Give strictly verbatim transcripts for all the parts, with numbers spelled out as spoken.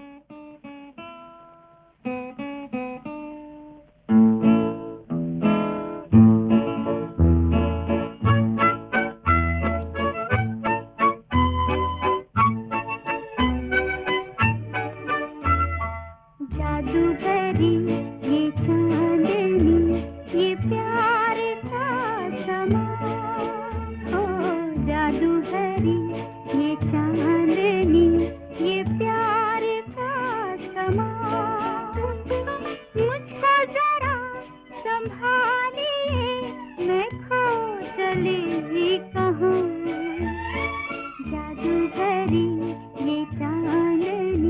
जादूगरी ये चांदनी, ये प्यार का समा। ओ जादूगरी ये चांदनी, ये प्यार का समा। मुझको जरा संभालिए, मैं खो चली कहूँ। जादूगरी ये चांदनी।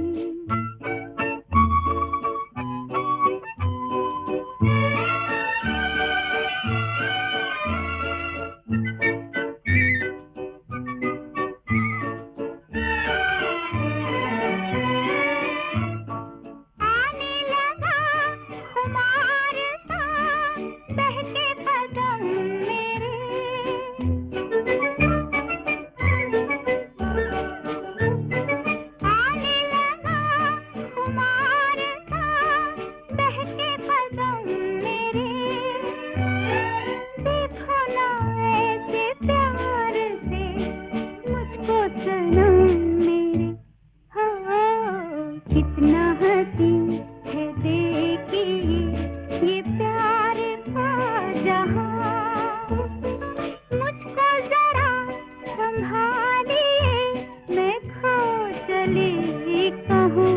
कितना हसी है देखिए ये प्यार का जहां। मुझको जरा संभालिए, मैं खो चली कहूँ।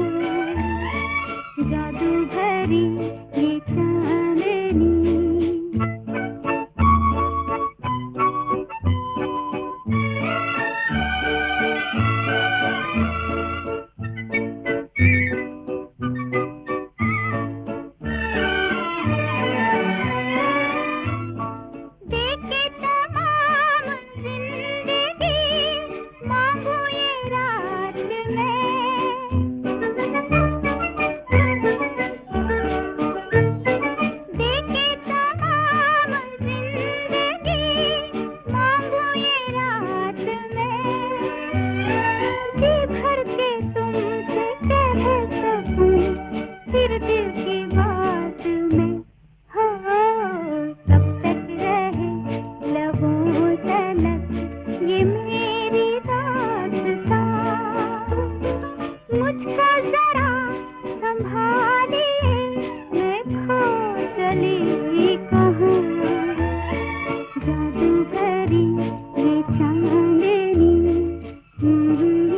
जादूगरी ये चांदनी। फिर दिल की बात में हो, तब तक रहे लबों तलक ये मेरी दास्तां। मुझको जरा संभालिए, मैं खो चली कहूँ। जादूगरी ये चांदनी।